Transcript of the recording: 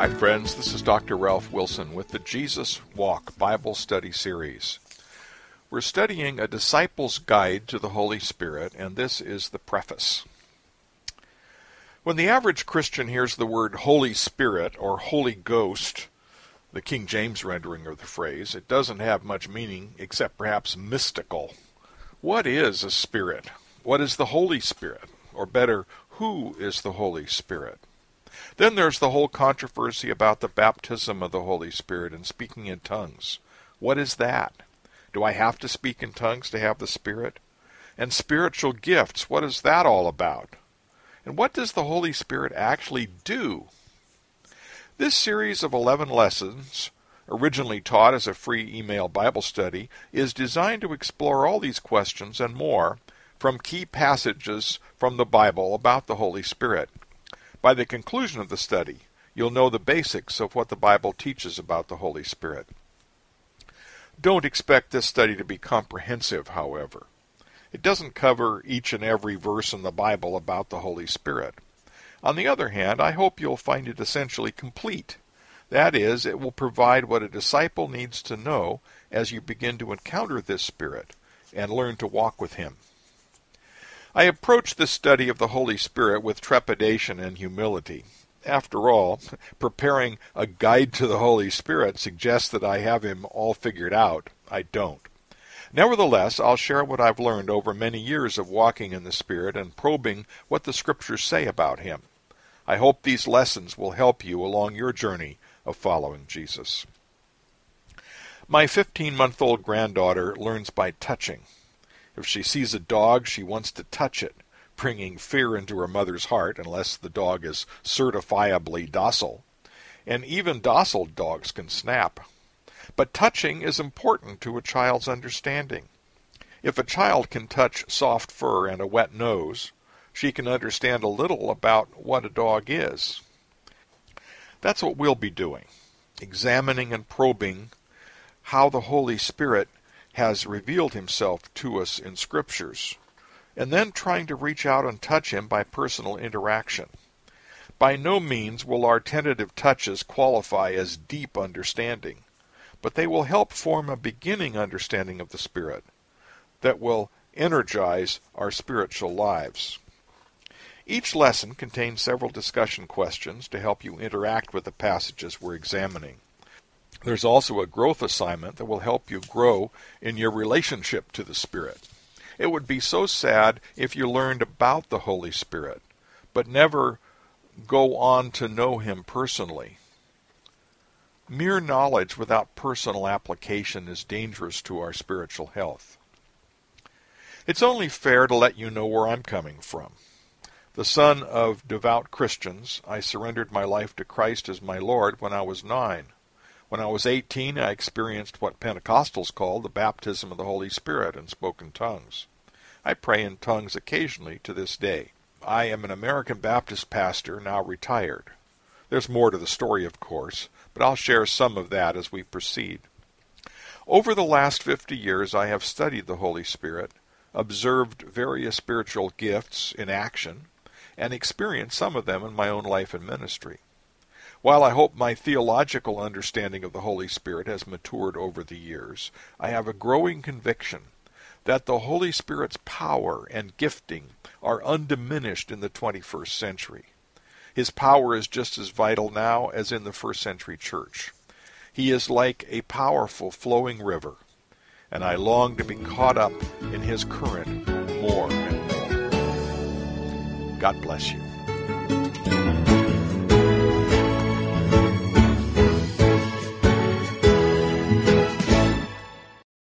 Hi friends, this is Dr. Ralph Wilson with the Jesus Walk Bible Study Series. We're studying a disciple's guide to the Holy Spirit, and this is the preface. When the average Christian hears the word Holy Spirit or Holy Ghost, the King James rendering of the phrase, it doesn't have much meaning except perhaps mystical. What is a spirit? What is the Holy Spirit? Or better, who is the Holy Spirit? Then there's the whole controversy about the baptism of the Holy Spirit and speaking in tongues. What is that? Do I have to speak in tongues to have the Spirit? And spiritual gifts, what is that all about? And what does the Holy Spirit actually do? This series of 11 lessons, originally taught as a free email Bible study, is designed to explore all these questions and more from key passages from the Bible about the Holy Spirit. By the conclusion of the study, you'll know the basics of what the Bible teaches about the Holy Spirit. Don't expect this study to be comprehensive, however. It doesn't cover each and every verse in the Bible about the Holy Spirit. On the other hand, I hope you'll find it essentially complete. That is, it will provide what a disciple needs to know as you begin to encounter this Spirit and learn to walk with Him. I approach this study of the Holy Spirit with trepidation and humility. After all, preparing a guide to the Holy Spirit suggests that I have Him all figured out. I don't. Nevertheless, I'll share what I've learned over many years of walking in the Spirit and probing what the Scriptures say about Him. I hope these lessons will help you along your journey of following Jesus. My 15-month-old granddaughter learns by touching. If she sees a dog, she wants to touch it, bringing fear into her mother's heart unless the dog is certifiably docile. And even docile dogs can snap. But touching is important to a child's understanding. If a child can touch soft fur and a wet nose, she can understand a little about what a dog is. That's what we'll be doing, examining and probing how the Holy Spirit has revealed Himself to us in Scriptures, and then trying to reach out and touch Him by personal interaction. By no means will our tentative touches qualify as deep understanding, but they will help form a beginning understanding of the Spirit that will energize our spiritual lives. Each lesson contains several discussion questions to help you interact with the passages we're examining. There's also a growth assignment that will help you grow in your relationship to the Spirit. It would be so sad if you learned about the Holy Spirit, but never go on to know Him personally. Mere knowledge without personal application is dangerous to our spiritual health. It's only fair to let you know where I'm coming from. The son of devout Christians, I surrendered my life to Christ as my Lord when I was 9. When I was 18, I experienced what Pentecostals call the baptism of the Holy Spirit and spoke in tongues. I pray in tongues occasionally to this day. I am an American Baptist pastor, now retired. There's more to the story, of course, but I'll share some of that as we proceed. Over the last 50 years, I have studied the Holy Spirit, observed various spiritual gifts in action, and experienced some of them in my own life and ministry. While I hope my theological understanding of the Holy Spirit has matured over the years, I have a growing conviction that the Holy Spirit's power and gifting are undiminished in the 21st century. His power is just as vital now as in the first century church. He is like a powerful flowing river, and I long to be caught up in His current more and more. God bless you.